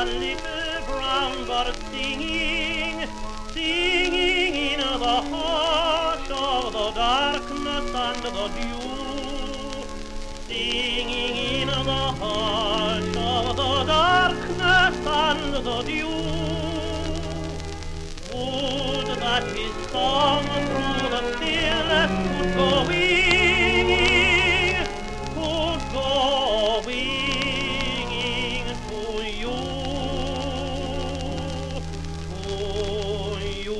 a little brown bird singing, singing in the hush of the darkness and the dew, singing in the hush of the darkness and the dew. Would that his song through the stillness could go winging, could go winging to you, to you.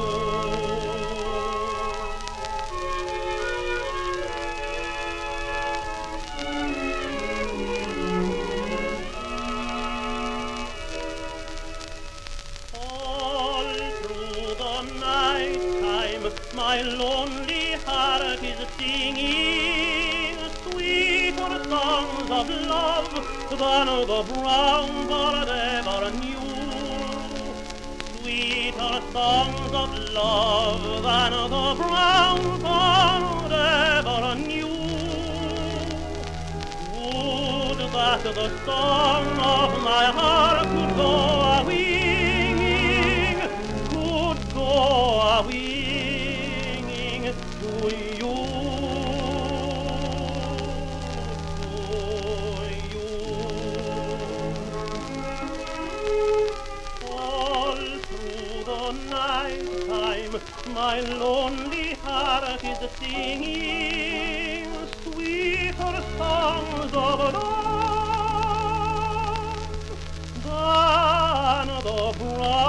All through the night time my lonely heart is singing sweeter songs of love than the brown bird ever knew, sweeter songs of love than the brown bird ever knew. Would that the song of my heart could go a-winging, could go a-winging to you, to you. All through the night time my lonely heart is singing sweeter songs of love than the brown